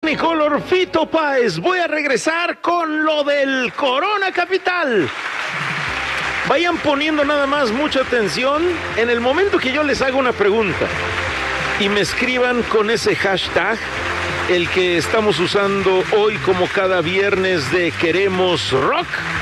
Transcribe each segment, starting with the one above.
Nicolor Fito Páez, voy a regresar con lo del Corona Capital. Vayan poniendo nada más mucha atención en el momento que yo les haga una pregunta y me escriban con ese hashtag, el que estamos usando hoy como cada viernes de Queremos Rock.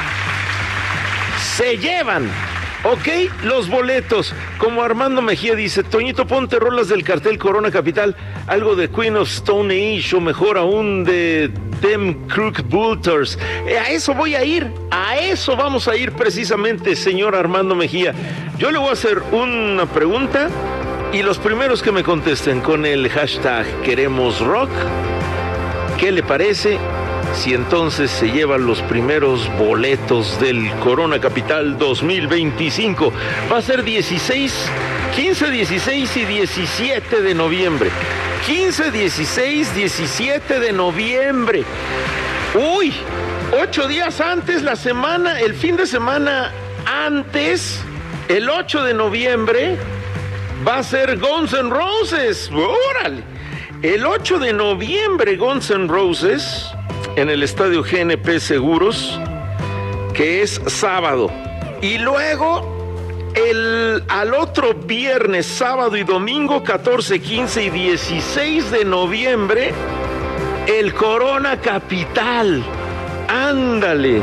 Se llevan, ¿ok? Los boletos. Como Armando Mejía dice, Toñito, ponte rolas del cartel Corona Capital, algo de Queen of Stone Age o mejor aún de Them Crook Bulters. A eso voy a ir, a eso vamos a ir precisamente, señor Armando Mejía. Yo le voy a hacer una pregunta y los primeros que me contesten con el hashtag Queremos Rock, ¿qué le parece? Si entonces se llevan los primeros boletos del Corona Capital 2025. Va a ser 15, 16 y 17 de noviembre. 15, 16, 17 de noviembre. Uy, 8 días antes, la semana, el fin de semana antes, el 8 de noviembre, va a ser Guns N' Roses. ¡Órale! El 8 de noviembre, Guns N' Roses, en el estadio GNP Seguros, que es sábado. Y luego, al otro viernes, sábado y domingo, 14, 15 y 16 de noviembre, el Corona Capital. ¡Ándale!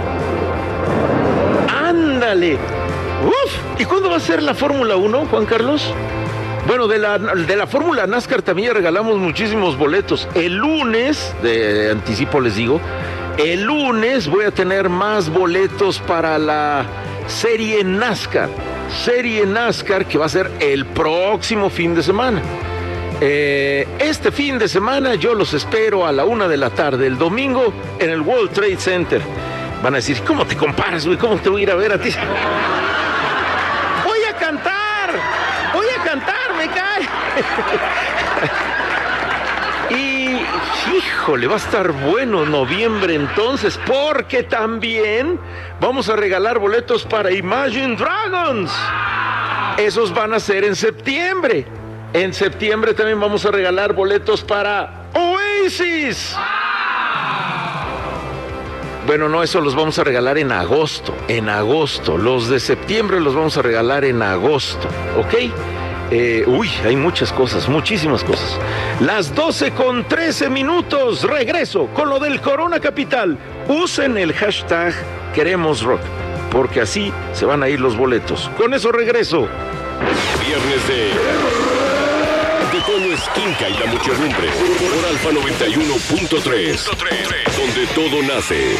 ¡Ándale! ¡Uf! ¿Y cuándo va a ser la Fórmula 1, Juan Carlos? Bueno, de la Fórmula NASCAR también regalamos muchísimos boletos. El lunes, de anticipo les digo, el lunes voy a tener más boletos para la Serie NASCAR. Serie NASCAR que va a ser el próximo fin de semana. Este fin de semana yo los espero a la 1 de la tarde, el domingo, en el World Trade Center. Van a decir, ¿cómo te comparas, güey? ¿Cómo te voy a ir a ver a ti? ¡Voy a cantar! Me cae. Y híjole, va a estar bueno noviembre entonces, porque también vamos a regalar boletos para Imagine Dragons. Esos van a ser en septiembre. En septiembre también vamos a regalar boletos para Oasis. Bueno, no, eso los vamos a regalar en agosto. En agosto. Los de septiembre los vamos a regalar en agosto. ¿Ok? Hay muchas cosas, muchísimas cosas. Las 12:13. Regreso con lo del Corona Capital. Usen el hashtag Queremos Rock, porque así se van a ir los boletos. Con eso regreso. Viernes de Toño Esquinca y la Muchedumbre por Alfa 91.3, donde todo nace.